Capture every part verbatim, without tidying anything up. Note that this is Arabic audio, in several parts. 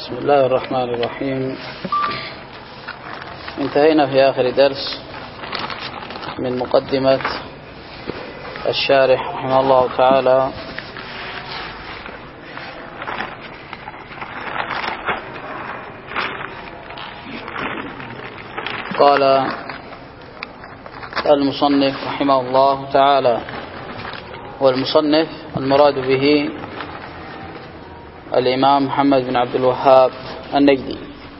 بسم الله الرحمن الرحيم. انتهينا في آخر درس من مقدمة الشارح رحمه الله تعالى قال المصنف رحمه الله تعالى، والمصنف المراد به الإمام محمد بن عبد الوهاب النجدي.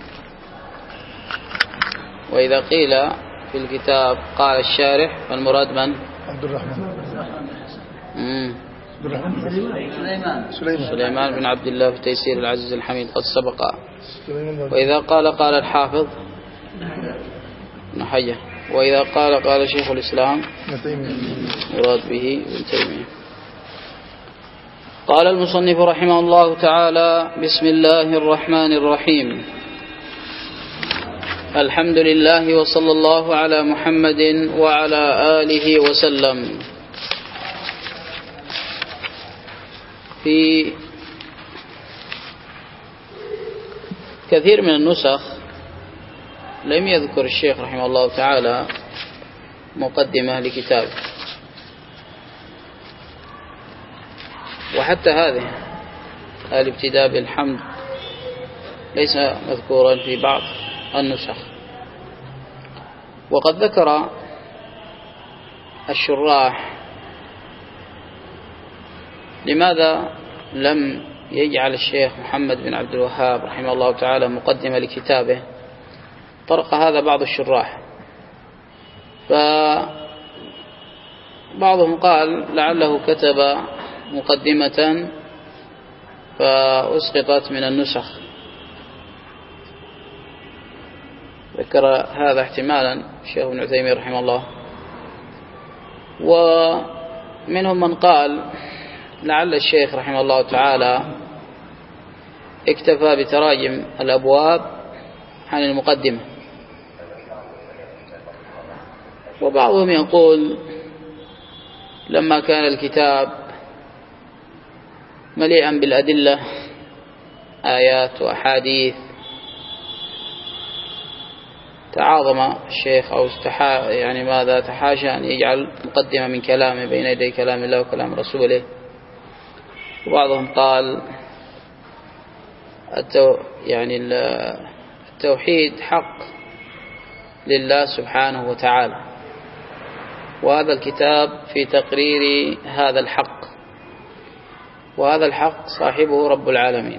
وإذا قيل في الكتاب قال الشارح فالمراد من؟ عبد الرحمن مم. سليمان سليمان بن عبد الله في تيسير العزيز الحميد قد سبق. وإذا قال قال الحافظ ابن حجر. وإذا قال قال شيخ الإسلام مراد به ابن تيمية. قال المصنف رحمه الله تعالى: بسم الله الرحمن الرحيم. الحمد لله وصلى الله على محمد وعلى آله وسلم. في كثير من النسخ لم يذكر الشيخ رحمه الله تعالى مقدمة لكتابه، وحتى هذه الابتداء بالحمد ليس مذكورا في بعض النسخ. وقد ذكر الشراح لماذا لم يجعل الشيخ محمد بن عبد الوهاب رحمه الله تعالى مقدمة لكتابه. طرق هذا بعض الشراح، فبعضهم قال لعله كتب مقدمة فأسقطت من النسخ، ذكر هذا احتمالا الشيخ ابن عثيمين رحمه الله. ومنهم من قال لعل الشيخ رحمه الله تعالى اكتفى بتراجم الأبواب عن المقدمة. وبعضهم يقول لما كان الكتاب مليئا بالأدلة آيات وأحاديث تعاظم الشيخ أو استحا يعني ماذا تحاشى أن يجعل مقدمة من كلامه بين يدي كلام الله وكلام رسوله. وبعضهم قال التو يعني التوحيد حق لله سبحانه وتعالى، وهذا الكتاب في تقرير هذا الحق، وهذا الحق صاحبه رب العالمين،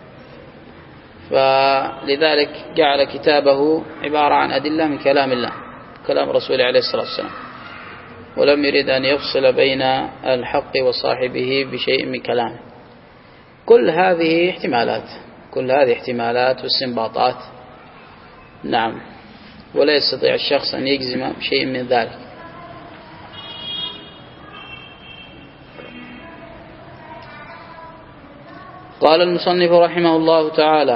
فلذلك جعل كتابه عبارة عن أدلة من كلام الله كلام رسوله عليه الصلاة والسلام، ولم يريد أن يفصل بين الحق وصاحبه بشيء من كلامه. كل هذه احتمالات كل هذه احتمالات واستنباطات، نعم، ولا يستطيع الشخص أن يجزم بشيء من ذلك. قال المصنف رحمه الله تعالى: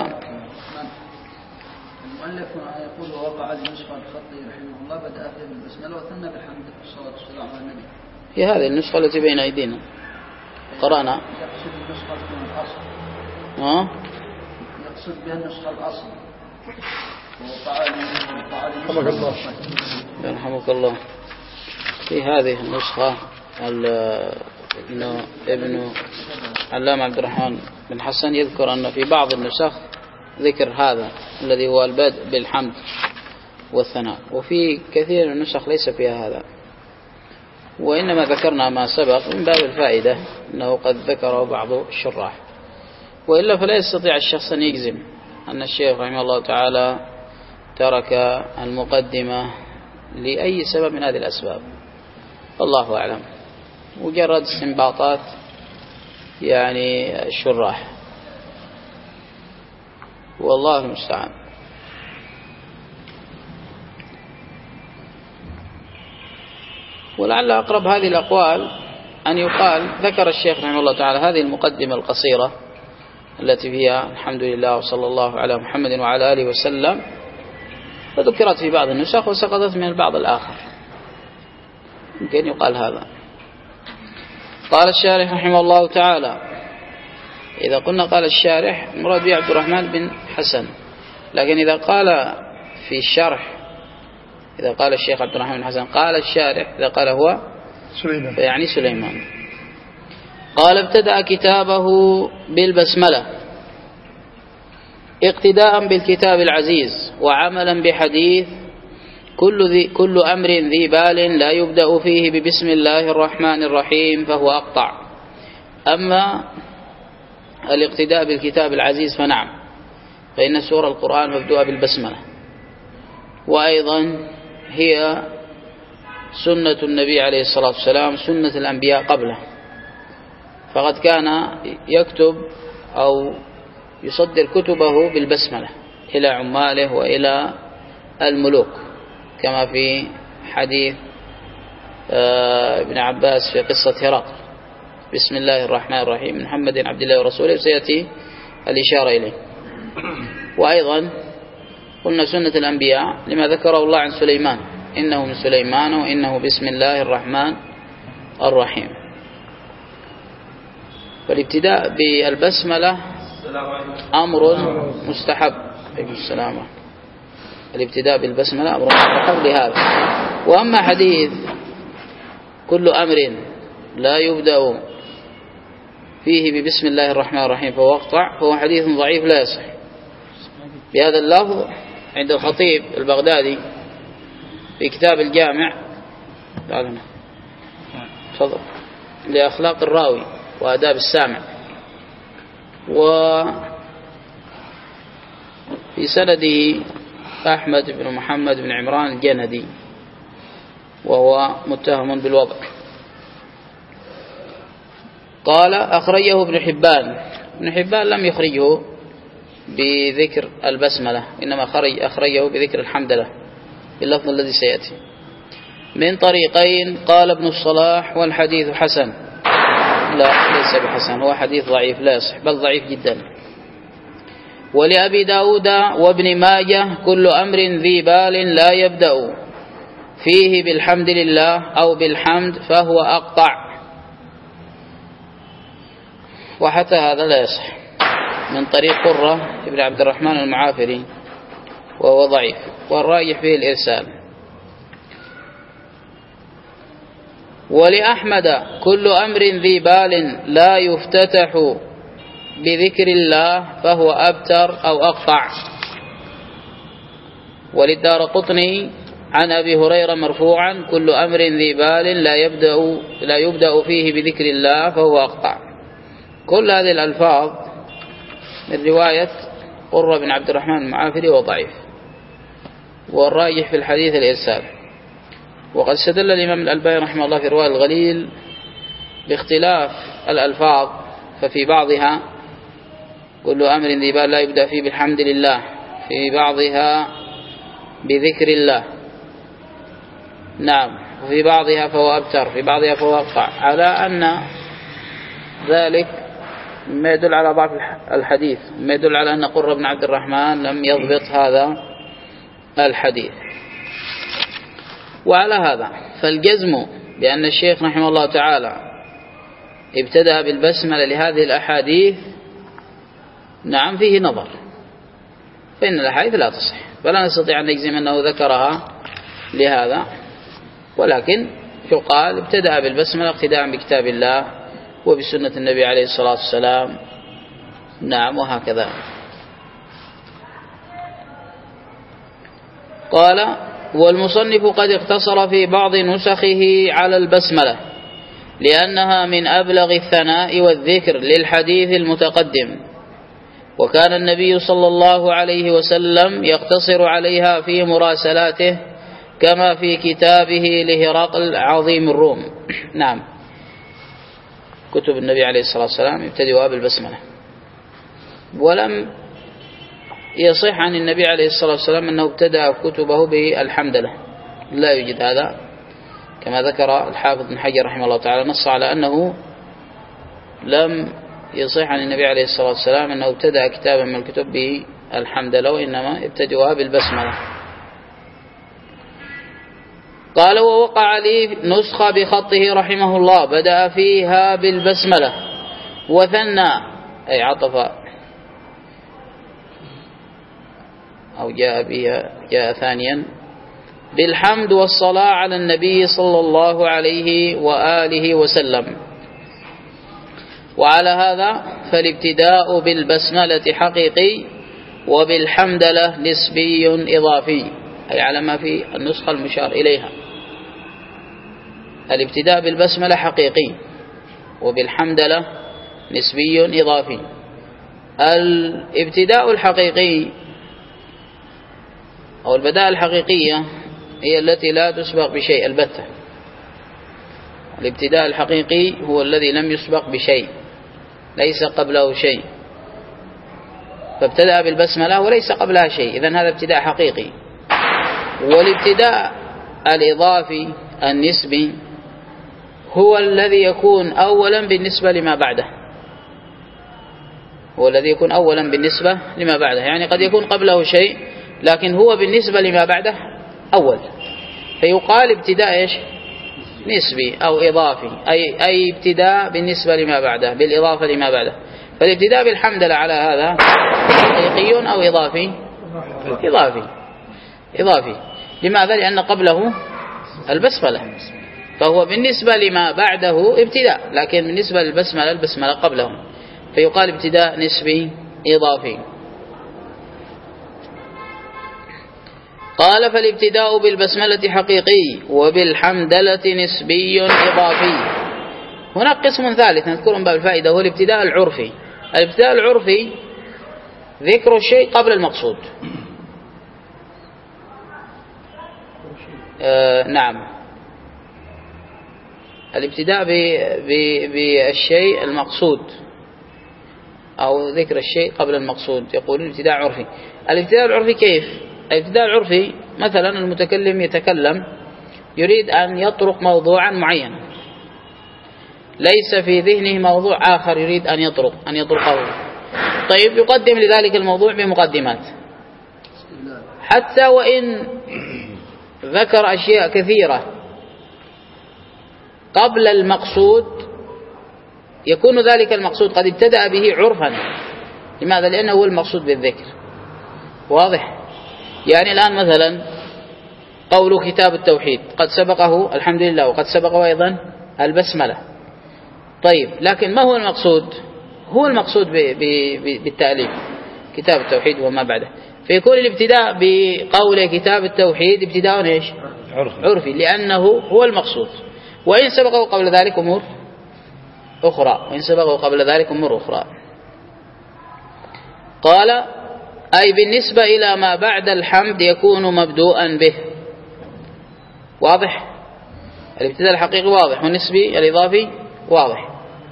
المؤلف يقول ووقع النسخة الخطي رحمه الله بدأ فيه بالبسملة وثنى بالحمد والصلاة والسلام على النبي. في هذه النسخة التي بين أيدينا قرأنا يقصد النسخة الأصل ها؟ يقصد بها النسخة الأصل. ووقع رحمك الله يرحمك الله. في هذه النسخة ابن ابن علامة عبد الرحمن بن حسن يذكر أن في بعض النسخ ذكر هذا الذي هو البدء بالحمد والثناء، وفي كثير من النسخ ليس فيها هذا. وإنما ذكرنا ما سبق من باب الفائدة أنه قد ذكره بعض الشراح، وإلا فلا يستطيع الشخص أن يجزم أن الشيخ رحمه الله تعالى ترك المقدمة لأي سبب من هذه الأسباب. الله أعلم، مجرد استنباطات يعني الشراح، والله المستعان. ولعل أقرب هذه الأقوال أن يقال ذكر الشيخ رحمه الله تعالى هذه المقدمة القصيرة التي فيها الحمد لله وصلى الله على محمد وعلى آله وسلم، فذكرت في بعض النسخ وسقطت من البعض الآخر، يمكن يقال هذا. قال الشارح رحمه الله تعالى: إذا قلنا قال الشارح مراد به عبد الرحمن بن حسن، لكن إذا قال في الشرح، إذا قال الشيخ عبد الرحمن بن حسن قال الشارح، إذا قال هو سليمان فيعني سليمان. قال ابتدأ كتابه بالبسملة اقتداء بالكتاب العزيز وعملا بحديث كل, ذي كل أمر ذي بال لا يبدأ فيه ببسم الله الرحمن الرحيم فهو أقطع. أما الاقتداء بالكتاب العزيز فنعم، فإن سورة القرآن مبدوءة بالبسملة، وأيضا هي سنة النبي عليه الصلاة والسلام، سنة الأنبياء قبله، فقد كان يكتب أو يصدر كتبه بالبسملة إلى عماله وإلى الملوك، كما في حديث ابن عباس في قصة هرقل: بسم الله الرحمن الرحيم محمد عبد الله ورسوله، سيأتي الإشارة إليه. وأيضا قلنا سنة الأنبياء لما ذكره الله عن سليمان: إنه من سليمان وإنه بسم الله الرحمن الرحيم. فالابتداء بالبسملة أمر مستحب. السلام. الابتداء بالبسملة أمر مستحب لهذا. وأما حديث كل أمر لا يبدأ فيه ببسم الله الرحمن الرحيم فهو أقطع، فهو حديث ضعيف لا يصح. بهذا اللفظ عند الخطيب البغدادي في كتاب الجامع تفضل لأخلاق الراوي وآداب السامع، وفي سنده أحمد بن محمد بن عمران الجندي وهو متهم بالوضع. قال أخرجه ابن حبان. ابن حبان لم يخرجه بذكر البسملة، إنما خرج أخرجه بذكر الحمدلة باللفظ الذي سيأتي من طريقين. قال ابن الصلاح والحديث حسن. لا، ليس بحسن، هو حديث ضعيف لا يصح، بل ضعيف جدا. ولأبي داود وابن ماجه كل أمر ذي بال لا يبدأ فيه بالحمد لله أو بالحمد فهو أقطع. وحتى هذا لا يصح من طريق قرة ابن عبد الرحمن المعافري وهو ضعيف، والراجح فيه الإرسال. ولأحمد كل أمر ذي بال لا يفتتح بذكر الله فهو أبتر أو أقطع. وللدارقطني عن أبي هريرة مرفوعا كل أمر ذي بال لا يبدأ, لا يبدأ فيه بذكر الله فهو أقطع. كل هذه الألفاظ من رواية قرة بن عبد الرحمن المعافري وضعيف، والراجح في الحديث الإرسال. وقد استدل الإمام الألباني رحمه الله في رواية الغليل باختلاف الألفاظ، ففي بعضها كل أمر ذي بال لا يبدأ فيه بالحمد لله، في بعضها بذكر الله، نعم، وفي بعضها فهو أبتر، في بعضها فهو أقطع، على أن ذلك ما يدل على ضعف الحديث، ما يدل على أن قرة بن عبد الرحمن لم يضبط هذا الحديث. وعلى هذا فالجزم بأن الشيخ رحمه الله تعالى ابتدأ بالبسملة لهذه الأحاديث نعم فيه نظر، فإن الأحاديث لا تصح، فلا نستطيع أن نجزم أنه ذكرها لهذا، ولكن يقال ابتدأ بالبسملة اقتداء بكتاب الله وبسنة النبي عليه الصلاة والسلام، نعم، وهكذا. قال: والمصنف قد اقتصر في بعض نسخه على البسملة لأنها من أبلغ الثناء والذكر للحديث المتقدم، وكان النبي صلى الله عليه وسلم يقتصر عليها في مراسلاته كما في كتابه لهرقل عظيم الروم. نعم، كتب النبي عليه الصلاة والسلام ابتدأوا بالبسملة، ولم يصح عن النبي عليه الصلاة والسلام أنه ابتدأ كتبه بالحمدلة، لا يوجد هذا، كما ذكر الحافظ بن حجر رحمه الله تعالى، نص على أنه لم يصح عن النبي عليه الصلاة والسلام أنه ابتدأ كتابا من الكتب بالحمدلة، وإنما ابتدأها بالبسملة. قال: ووقع لي نسخة بخطه رحمه الله بدأ فيها بالبسملة وثنى أي عطف أو جاء بها جاء ثانيا بالحمد والصلاة على النبي صلى الله عليه وآله وسلم. وعلى هذا فالابتداء بالبسملة حقيقي وبالحمدلة نسبي إضافي، أي على ما في النسخة المشار إليها. الابتداء بالبسملة حقيقي وبالحمدلة نسبي إضافي. الابتداء الحقيقي أو البداءة الحقيقية هي التي لا تسبق بشيء البتة. الابتداء الحقيقي هو الذي لم يسبق بشيء، ليس قبله شيء، فابتدأ بالبسملة وليس قبلها شيء، إذن هذا ابتداء حقيقي. والابتداء الإضافي النسبي هو الذي يكون أولا بالنسبة لما بعده، هو الذي يكون أولا بالنسبة لما بعده، يعني قد يكون قبله شيء لكن هو بالنسبة لما بعده أول، فيقال ابتداء إيش؟ نسبي أو إضافي، أي, أي ابتداء بالنسبة لما بعده بالإضافة لما بعده. فالابتداء بالحمدلله على هذا حقيقي أو إضافي؟ إضافي إضافي. لماذا؟ لأن قبله البسملة، فهو بالنسبة لما بعده ابتداء، لكن بالنسبة للبسملة البسملة قبله، فيقال ابتداء نسبي إضافي. قال فالابتداء بالبسملة حقيقي وبالحمدلة نسبي إضافي. هناك قسم ثالث نذكره من باب الفائدة، هو الابتداء العرفي. الابتداء العرفي ذكر الشيء قبل المقصود. آه نعم، الابتداء بالشيء المقصود أو ذكر الشيء قبل المقصود، يقول الابتداء عرفي. الابتداء العرفي كيف؟ الابتداء العرفي مثلا المتكلم يتكلم يريد أن يطرق موضوعا معينا، ليس في ذهنه موضوع آخر يريد أن يطرق أن يطرقه، طيب يقدم لذلك الموضوع بمقدمات، حتى وإن ذكر أشياء كثيرة قبل المقصود يكون ذلك المقصود قد ابتدأ به عرفا. لماذا؟ لأنه هو المقصود بالذكر. واضح؟ يعني الآن مثلا قول كتاب التوحيد قد سبقه الحمد لله وقد سبقه أيضا البسملة، طيب لكن ما هو المقصود؟ هو المقصود بالتأليف كتاب التوحيد وما بعده، فيكون الابتداء بقول كتاب التوحيد ابتداء إيش؟ عرفي. عرفي لأنه هو المقصود، وإن سبقه قبل ذلك أمور أخرى وإن سبقه قبل ذلك أمور أخرى. قال أي بالنسبة إلى ما بعد الحمد يكون مبدوءا به. واضح؟ الابتداء الحقيقي واضح، والنسبي الإضافي واضح.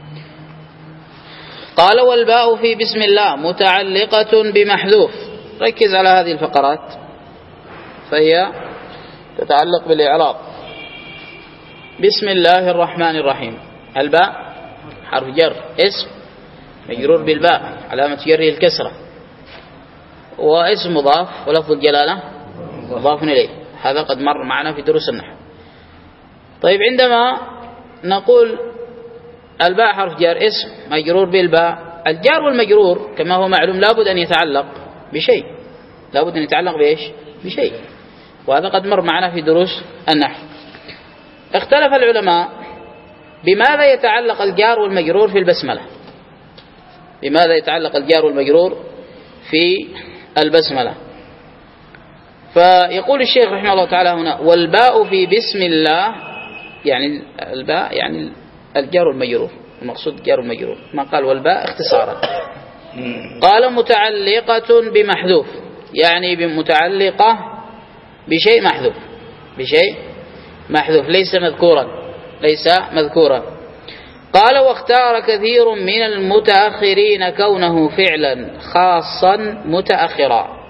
قال والباء في بسم الله متعلقة بمحذوف. ركز على هذه الفقرات، فهي تتعلق بالإعراب. بسم الله الرحمن الرحيم، الباء حرف جر اسم مجرور بالباء علامة جره الكسرة، واسم مضاف ولفظ الجلالة مضاف إليه، هذا قد مر معنا في دروس النحو. طيب عندما نقول الباء حرف جر اسم مجرور بالباء، الجار والمجرور كما هو معلوم لابد أن يتعلق بشيء، لابد أن يتعلق بإيش؟ بشيء، وهذا قد مر معنا في دروس النحو. اختلف العلماء بماذا يتعلق الجار والمجرور في البسملة، بماذا يتعلق الجار والمجرور في البسملة. فيقول الشيخ رحمه الله تعالى هنا والباء في بسم الله، يعني الباء يعني الجار والمجرور، المقصود الجار والمجرور، ما قال والباء اختصارا. قال متعلقة بمحذوف، يعني بمتعلقة بشيء محذوف، بشيء محذوف ليس مذكورا، ليس مذكورا. قال واختار كثير من المتأخرين كونه فعلا خاصا متأخرا.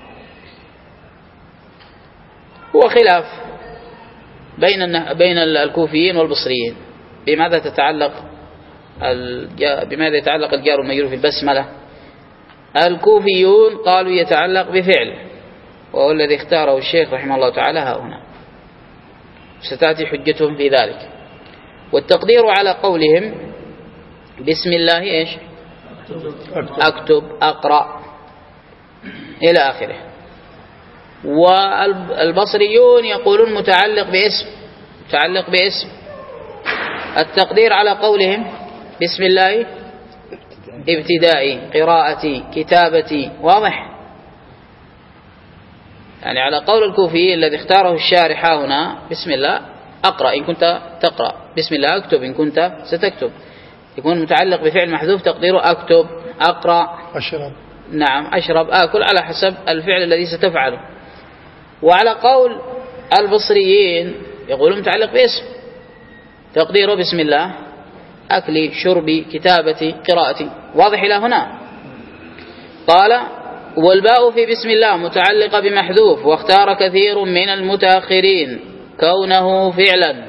هو خلاف بين بين الكوفيين والبصريين بماذا تتعلق بماذا يتعلق الجار والمجرور في البسملة. الكوفيون قالوا يتعلق بفعل، وهو الذي اختاره الشيخ رحمه الله تعالى ها هنا، ستأتي حجتهم في ذلك. والتقدير على قولهم بسم الله إيش؟ أكتب، أقرأ إلى آخره. والبصريون يقولون متعلق باسم، متعلق باسم. التقدير على قولهم بسم الله ابتدائي، قراءتي، كتابتي، واضح؟ يعني على قول الكوفي الذي اختاره الشارح هنا بسم الله أقرأ إن كنت تقرأ، بسم الله أكتب إن كنت ستكتب، يكون متعلق بفعل محذوف تقديره أكتب، أقرأ، أشرب، نعم أشرب، آكل، على حسب الفعل الذي ستفعله. وعلى قول البصريين يقولون متعلق باسم تقديره بسم الله أكلي، شربي، كتابتي، قراءتي، واضح إلى هنا؟ قال والباء في بسم الله متعلقة بمحذوف، واختار كثير من المتأخرين كونه فعلا.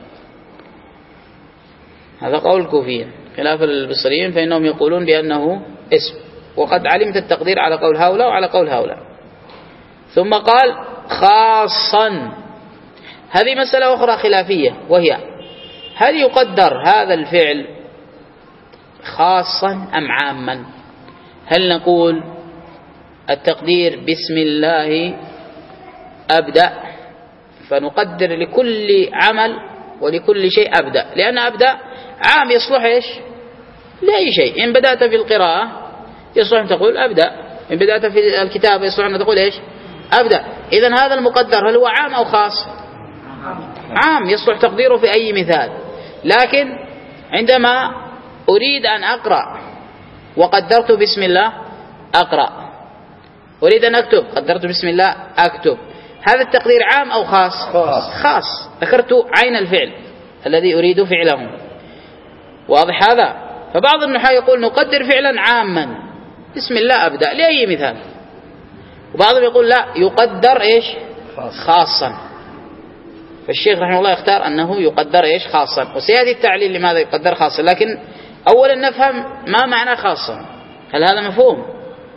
هذا قول الكوفيين خلاف البصريين، فإنهم يقولون بأنه اسم، وقد علمت التقدير على قول هؤلاء وعلى قول هؤلاء. ثم قال خاصا، هذه مسألة أخرى خلافية، وهي هل يقدر هذا الفعل خاصا أم عاما؟ هل نقول التقدير بسم الله أبدأ فنقدر لكل عمل ولكل شيء أبدأ، لأن أبدأ عام يصلح إيش لأي شيء. إن بدأت في القراءة يصلح أن تقول أبدأ، إن بدأت في الكتابة يصلح أن تقول إيش أبدأ. إذن هذا المقدر هل هو عام أو خاص؟ عام، يصلح تقديره في أي مثال. لكن عندما أريد أن أقرأ وقدرت بسم الله أقرأ، أريد أن أكتب قدرت بسم الله أكتب، هذا التقدير عام أو خاص؟ خاص, خاص. ذكرت عين الفعل الذي أريد فعله، واضح هذا؟ فبعض النحاة يقول نقدر فعلا عاما بسم الله أبدأ لأي مثال، وبعضهم يقول لا يقدر إيش خاصا. فالشيخ رحمه الله يختار أنه يقدر إيش خاصا، وسيأتي التعليل لماذا يقدر خاصا. لكن أولا نفهم ما معنى خاصا، هل هذا مفهوم؟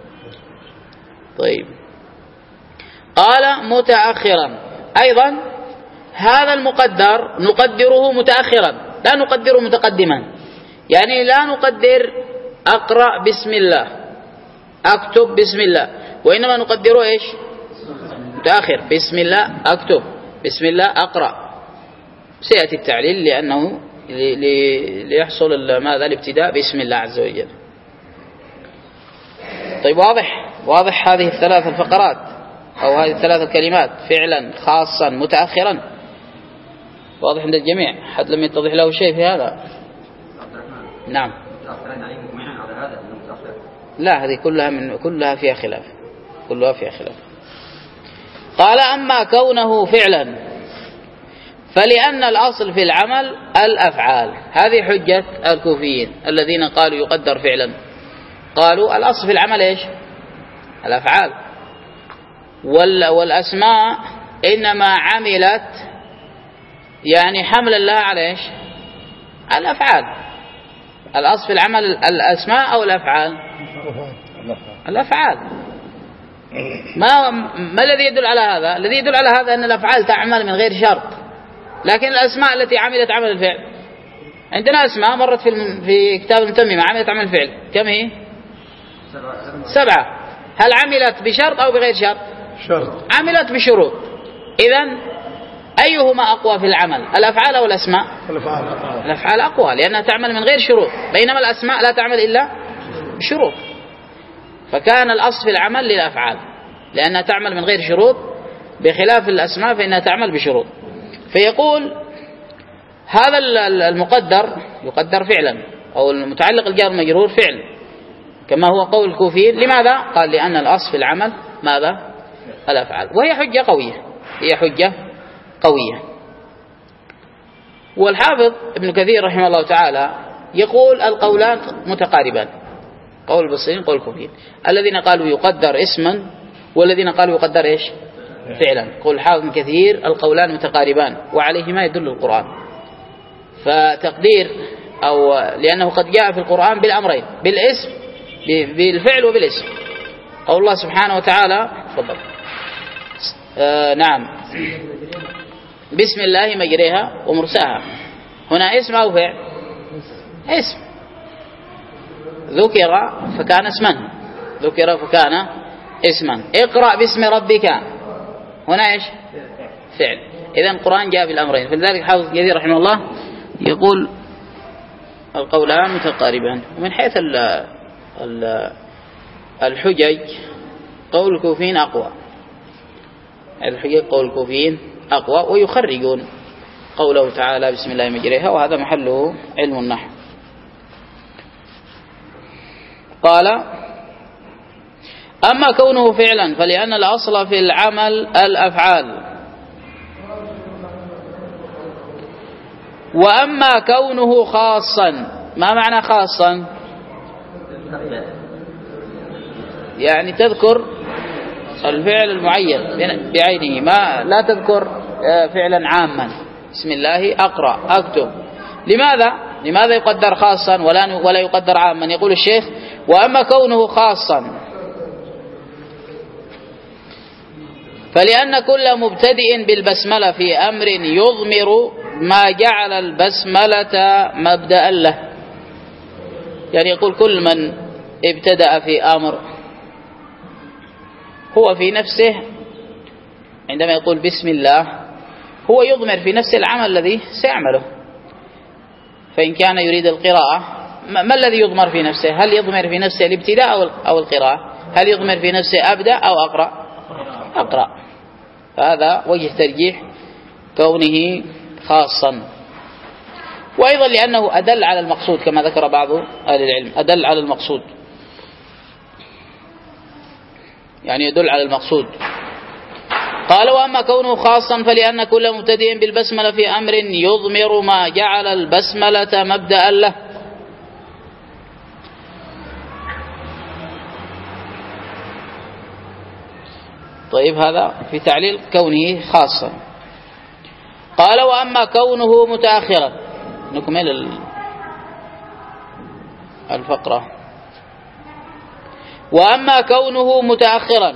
طيب قال متأخرا، أيضا هذا المقدر نقدره متأخرا لا نقدره متقدما، يعني لا نقدر أقرأ بسم الله أكتب بسم الله، وإنما نقدره إيش متأخر، بسم الله أكتب بسم الله أقرأ. سيأتي التعليل لأنه ليحصل ماذا الابتداء باسم الله عز وجل. طيب واضح واضح هذه الثلاث الفقرات أو هذه الثلاث الكلمات، فعلا خاصا متأخرا، واضح عند الجميع؟ حد لم يتضح له شيء في هذا؟ نعم. لا هذه كلها من كلها فيها خلاف، كلها فيها خلاف. قال أما كونه فعلا فلأن الأصل في العمل الأفعال. هذه حجة الكوفيين الذين قالوا يقدر فعلا، قالوا الأصل في العمل إيش الأفعال، والأسماء إنما عملت يعني حمل لها على إيش الأفعال. الأصل في العمل الأسماء أو الأفعال؟ الأفعال. ما ما الذي يدل على هذا؟ الذي يدل على هذا أن الأفعال تعمل من غير شرط، لكن الأسماء التي عملت عمل الفعل، عندنا أسماء مرت في في كتاب المتممة عملت عمل الفعل، كم هي؟ سبعة. هل عملت بشرط أو بغير شرط؟ شرط. عملت بشروط. إذن أيهما أقوى في العمل، الأفعال أو الأسماء؟ الأفعال. الأفعال أقوى لأنها تعمل من غير شروط، بينما الأسماء لا تعمل إلا بشروط. فكان الأصل في العمل للأفعال لأنها تعمل من غير شروط، بخلاف الأسماء فإنها تعمل بشروط. فيقول هذا المقدر يقدر فعلا، أو المتعلق الجار المجرور فعل كما هو قول الكوفيين. لماذا؟ قال لأن الأصل في العمل ماذا؟ الأفعال. وهي حجة قوية، هي حجة قوية. والحافظ ابن كثير رحمه الله تعالى يقول القولان متقاربان، قول البصريين قول الكوفيين، الذين قالوا يقدر اسما والذين قالوا يقدر إيش فعلا. قول الحافظ ابن كثير القولان متقاربان وعليهما يدل القرآن. فتقدير أو لأنه قد جاء في القرآن بالأمرين، بالاسم بالفعل وبالاسم. قول الله سبحانه وتعالى تفضل آه نعم بسم الله مجريها ومرساها، هنا اسم أو فعل؟ اسم. ذكر فكان اسما، ذكر فكان اسما. اقرأ باسم ربك هنا ايش؟ فعل. إذن القرآن جاء بالأمرين. فلذلك حافظ كثير رحمه الله يقول القولان متقاربان. ومن حيث ال ال الحجج قول الكوفيين أقوى، الحجج قول الكوفيين أقوى، ويخرجون قوله تعالى بسم الله مجريها، وهذا محله علم النحو. قال أما كونه فعلا فلأن الأصل في العمل الأفعال، وأما كونه خاصا. ما معنى خاصا؟ يعني تذكر الفعل المعين بعينه، ما لا تذكر فعلا عاما. بسم الله أقرأ أكتب. لماذا؟ لماذا يقدر خاصا ولا ولا يقدر عاما؟ يقول الشيخ وأما كونه خاصا فلأن كل مبتدئ بالبسملة في أمر يضمر ما جعل البسملة مبدأ له. يعني يقول كل من ابتدأ في أمر هو في نفسه عندما يقول بسم الله هو يضمر في نفسه العمل الذي سيعمله. فإن كان يريد القراءة، ما الذي يضمر في نفسه؟ هل يضمر في نفسه الابتداء أو القراءة؟ هل يضمر في نفسه أبدأ أو أقرأ؟ أقرأ. فهذا وجه ترجيح كونه خاصا. وأيضا لأنه أدل على المقصود كما ذكر بعض أهل العلم، أدل على المقصود، يعني يدل على المقصود. قال وأما كونه خاصا فلأن كل مبتدئ بالبسملة في أمر يضمر ما جعل البسملة مبدأ له. طيب هذا في تعليل كونه خاصا. قال وأما كونه متأخرا، نكمل الفقرة. وأما كونه متأخرا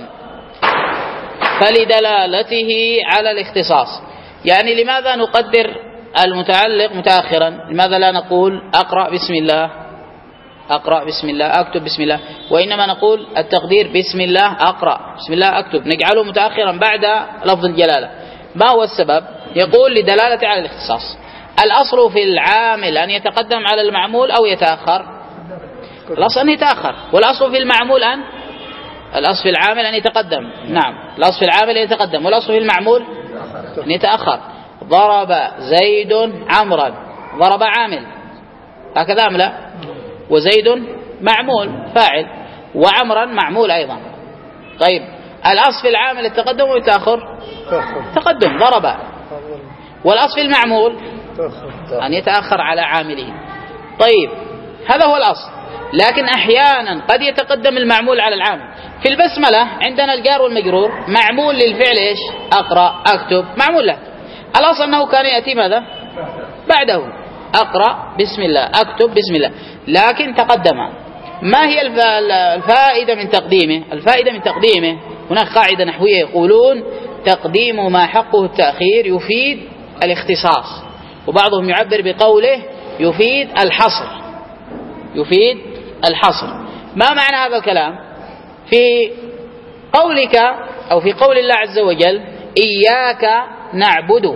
فلدلالته على الاختصاص. يعني لماذا نقدر المتعلق متأخرا؟ لماذا لا نقول أقرأ بسم الله، أقرأ بسم الله، أكتب بسم الله، وإنما نقول التقدير بسم الله أقرأ، بسم الله أكتب، نجعله متأخرا بعد لفظ الجلالة. ما هو السبب؟ يقول لدلالة على الاختصاص. الأصل في العامل أن يتقدم على المعمول أو يتأخر؟ الأصل أن يتأخر. والأصل في المعمول أن الأصل في العامل أن يتقدم. نعم، الأصل في العامل أن يتقدم، والأصل في المعمول أن يتأخر. ضرب زيد عمرا، ضرب عامل، هكذا أم لا؟ وزيد معمول فاعل، وعمرا معمول أيضا. طيب الأصل في العامل التقدم والتأخر؟ تقدم، ضرب. والأصل في المعمول أن يتأخر على عامله. طيب هذا هو الأصل، لكن أحيانا قد يتقدم المعمول على العامل. في البسملة عندنا الجار والمجرور معمول للفعل إيش؟ أقرأ أكتب، معمول له. الأصل أنه كان يأتي ماذا؟ بعده أقرأ بسم الله، أكتب بسم الله، لكن تقدم. ما هي الفائدة من تقديمه؟ الفائدة من تقديمه هناك قاعدة نحوية يقولون تقديم ما حقه التأخير يفيد الاختصاص، وبعضهم يعبر بقوله يفيد الحصر، يفيد الحصر. ما معنى هذا الكلام؟ في قولك أو في قول الله عز وجل إياك نعبد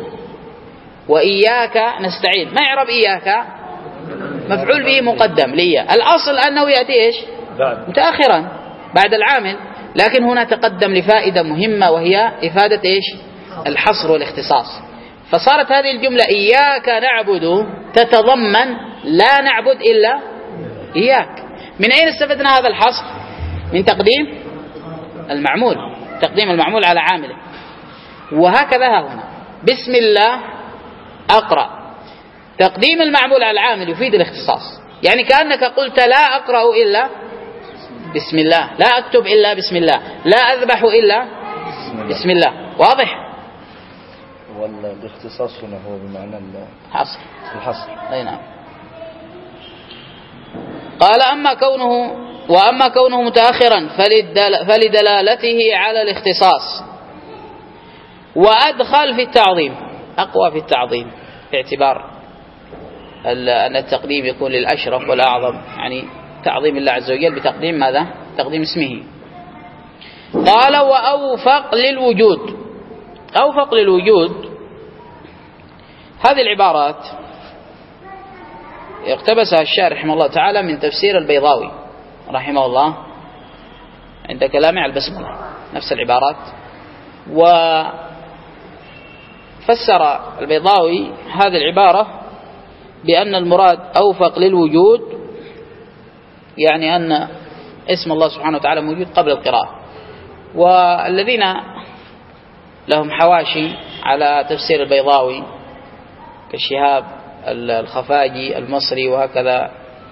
وإياك نستعين، ما يعرب إياك؟ مفعول به مقدم لي. الأصل أنه يأتي إيش؟ متأخرا بعد العامل، لكن هنا تقدم لفائدة مهمة وهي إفادة إيش؟ الحصر والاختصاص. فصارت هذه الجملة إياك نعبد تتضمن لا نعبد إلا إياك. من أين استفدنا هذا الحصر؟ من تقديم المعمول، تقديم المعمول على عامله. وهكذا هنا بسم الله أقرأ، تقديم المعمول على العامل يفيد الاختصاص. يعني كأنك قلت لا أقرأ إلا بسم الله، لا أكتب إلا بسم الله، لا أذبح إلا بسم الله. واضح؟ والاختصاص هنا هو بمعنى الحصر. الحصر. أي نعم. قال أما كونه وأما كونه متأخرا فلدلالته على الاختصاص. وأدخل في التعظيم، أقوى في التعظيم باعتبار أن التقديم يكون للأشرف والأعظم، يعني تعظيم الله عز وجل بتقديم ماذا؟ تقديم اسمه. قال وأوفق للوجود. أوفق للوجود هذه العبارات اقتبسها الشارح رحمه الله تعالى من تفسير البيضاوي رحمه الله عند كلامه على البسملة، نفس العبارات. وفسر البيضاوي هذه العبارة بأن المراد أوفق للوجود يعني أن اسم الله سبحانه وتعالى موجود قبل القراءة. والذين لهم حواشي على تفسير البيضاوي كالشهاب الخفاجي المصري وهكذا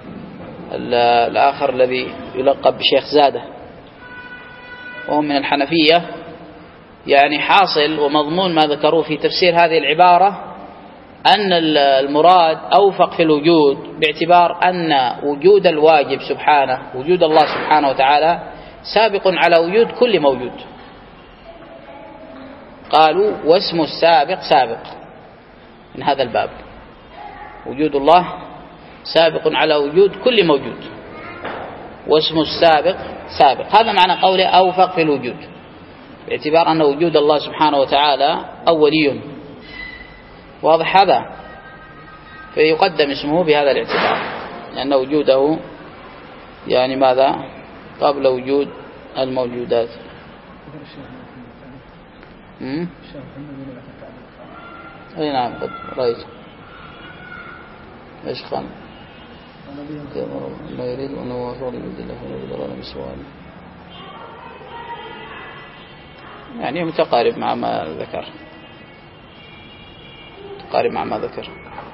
الآخر الذي يلقب بشيخ زادة وهم من الحنفية، يعني حاصل ومضمون ما ذكروه في تفسير هذه العبارة أن المراد أوفق في الوجود باعتبار أن وجود الواجب سبحانه، وجود الله سبحانه وتعالى سابق على وجود كل موجود. قالوا واسم السابق سابق من هذا الباب، وجود الله سابق على وجود كل موجود، واسم السابق سابق. هذا معنى قوله أوفق في الوجود باعتبار أن وجود الله سبحانه وتعالى أولي، واضح هذا؟ فيقدم اسمه بهذا الاعتبار لأن وجوده يعني ماذا؟ قبل وجود الموجودات. امم اي نعم قد رأيت. ايش قال؟ ما يريد أن هو وفق لوجود الله فلا ضلال بسؤال، يعني متقارب مع ما ذكر، متقارب مع ما ذكر.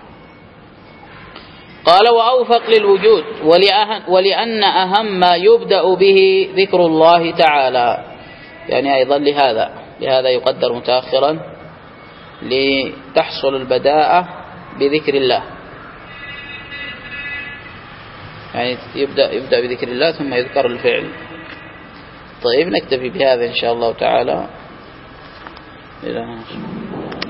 قال وأوفق للوجود ولأن أهم ما يبدأ به ذكر الله تعالى، يعني أيضا لهذا لهذا يقدر متأخرا لتحصل البداءة بذكر الله، يعني يبدأ يبدأ بذكر الله ثم يذكر الفعل. طيب نكتفي بهذا إن شاء الله تعالى. إلى